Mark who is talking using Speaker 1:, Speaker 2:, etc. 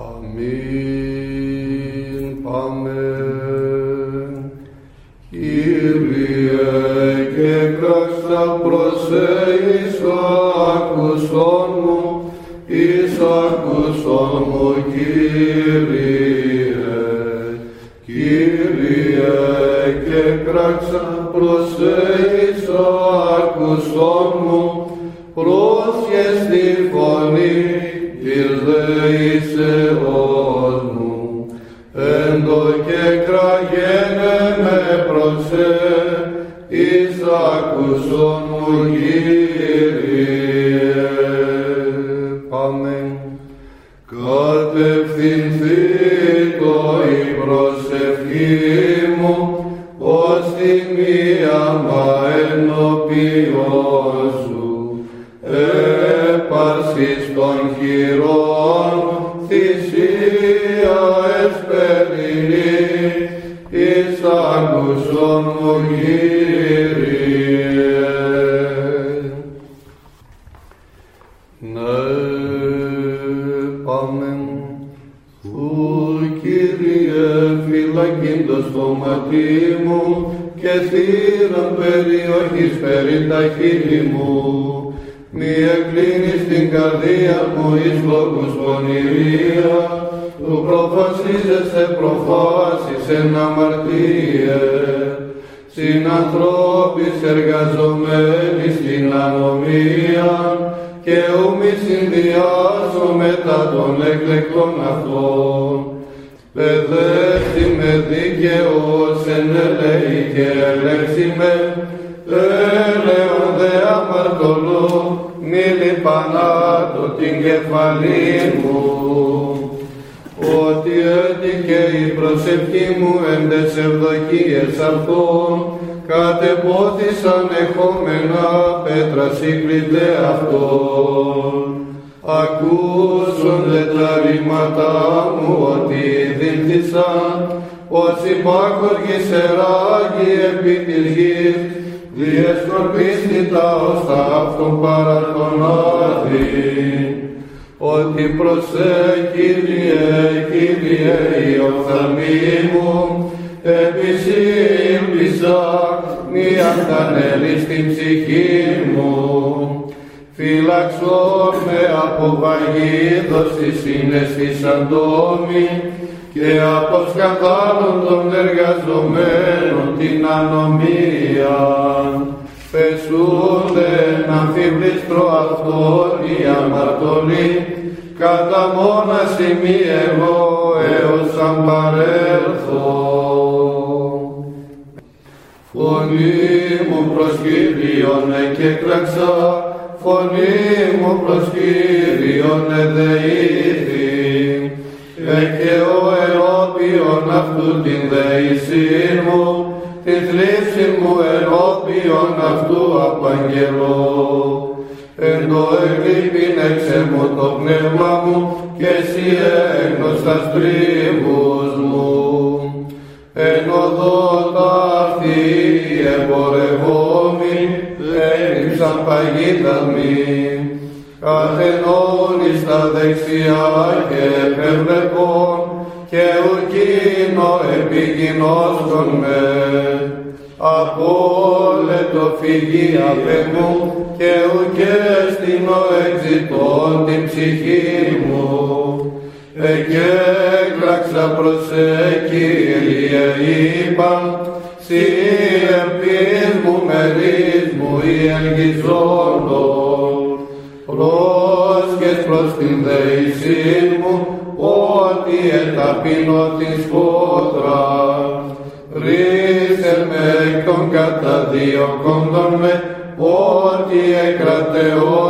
Speaker 1: Αμήν. Πάμε. Κύριε, και κράξα προσέεις άκουσον μου, εις άκουσον μου, Κύριε. Κύριε, και κράξα προσέεις άκουσον μου, πρόσχες τη φωνή της δεήσεώς μου. Έντο και κραγένε με προσέ, εις άκουσον μου, Κύριε. Πάμε. Κατευθυνθήτω η προσευχή μου, ως τιμίαμα ενώπιον σου. Έπαρσης των χειρών, θυσία εσπερινή, εις άκουσον μου, Κύριε. Ναι, πάμε. Σου, Κύριε, φυλακήν το στόματί μου και θύραν περιοχής περί τα χείλη μου. Μη εκκλίνεις την καρδία μου εις λόγους πονηρία, του προφασίζεσαι προφάσεις εν αμαρτίες. Συνανθρώπης εργαζομένοι στην ανομία, και ου μη συνδυάσω μετά των εκλεκτών αυτών. Παιδεύσει με δίκαιος εν ελέη και ελέξει με, έλεον δε αμαρτωλό, μη λιπανάτω την κεφαλή μου. Ότι έτυχε η προσευχή μου εν τες ευδοκίες αυτών, κατεπόθησαν εχόμενα πέτρα σύκλητε αυτών. Ακούσονται τα ρήματά μου ότι δίλθησαν, ως υπάκοργοι σεράγοι επί της γης, διεσκορπίστη τα ώστα αυτών παρά τον άδει. Ότι προσέ, Κύριε, Κύριε, η οφθαλμή μου, επισύλπισα, μη αντανέλεις την ψυχή μου. Φύλαξον με από βαγίδος της σύναισθης αντόμη και από σκανδάλων των εργαζομένων την ανομία. Πεσούνται να αμφιβλήστρο αυτόν η αμαρτωλή, κατά μόναση μη εγώ έως αν παρέλθω. Φωνή μου προς Κύριον εκέκραξα, φωνή μου προς Κύριον εδεήθη, και ο ενώπιον αυτού την δεησήν μου, τη θλίψη μου ενώπιον αυτού απαγγελώ. Εν το εκλείπειν έξε μου το πνεύμα μου, και εσύ έγνωστας τρίβους μου. Εν οδό ταύτη εμπορευόμοι, έλειψαν παγίδαμοι. Καθενόν εις τα δεξιά και επεβλεπών, και ουκίνο επιγινώσκον με. Απόλετο φυγή απ' εμού, και ουκέστηνο εξητών την ψυχή μου. Εκέκραξα προσέ, Κύριε, είπα, σοι ελπίς μου μερίς μου ή ελγιζόντων. Πρόσχες προς την δεησήν μου, ότι εταπεινώ την σκότρα. Ρίσε με εκ των καταδίωκοντων με, ότι εκρατεώ